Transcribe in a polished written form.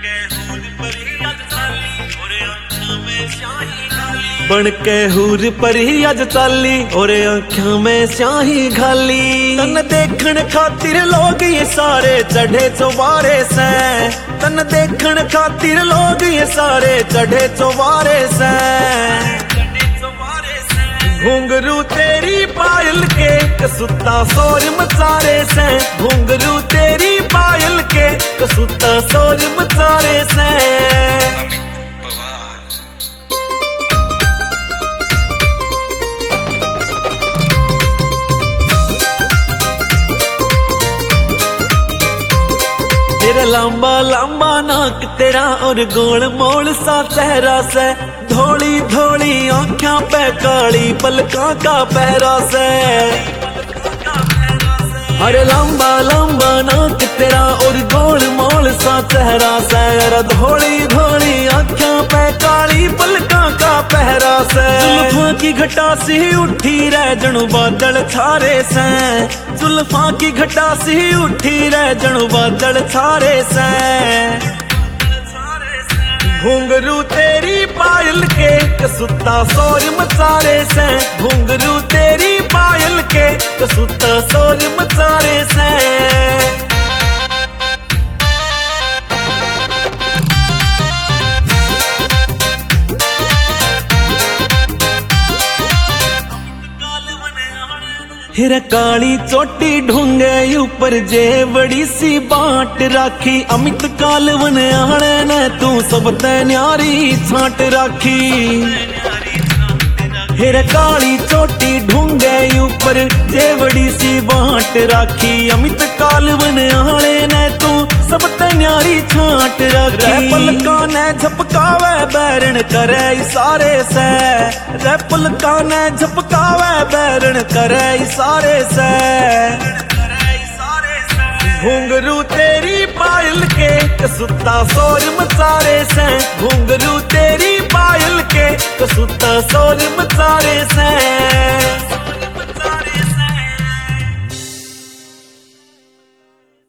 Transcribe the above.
बन के हूर परी अज चाली और आँखों में स्याही घाली। तन देखण खातिर लोग ये सारे चढ़े चौबारे से, तन देखण खातिर लोग ये सारे चढ़े चौबारे से। घुंघरू तेरी पायल के कसुता शोर मचारे से, घुंघरू तेरी पायल के कसुता शोर मचारे से। तेरा लंबा लंबा नाक तेरा और गोल मोल सा चेहरा से, धोली धोली आँखों पे काली पलकों का पहरा से। अरे लंबा लंबा नाक तेरा और गोल मोल सा चेहरा से, अरे धोली धोली आँखों पे काली पलकों का पहरा से। जुल्फों की घटा सी उठी रह जणु बादल छारे से, जुल्फों की घटा सी उठी रह जणु बादल छारे से। घुंघरू तेरी पायल के कसुता शोर मचारे से, घुंघरू तेरी पायल के कसुता शोर मचारे से। हिर काली चोटी ढूंगे ऊपर जे बड़ी सी बाट राखी, अमित कालवन आने ने तू सब ते न्यारी छाट राखी। हिर काली चोटी ढूंगे ऊपर जे बड़ी सी बाट राखी, अमित कालवन आने ने तू सब ते न्यारी छाट राखी। पलका ने झपकावे बैरण करे इशारे से, रे पलका ने झपकावे बैरण करे इशारे से। घुंघरू तेरी पायल के कसुता शोर मचारे से, घुंघरू तेरी पायल के कसुता शोर मचारे से।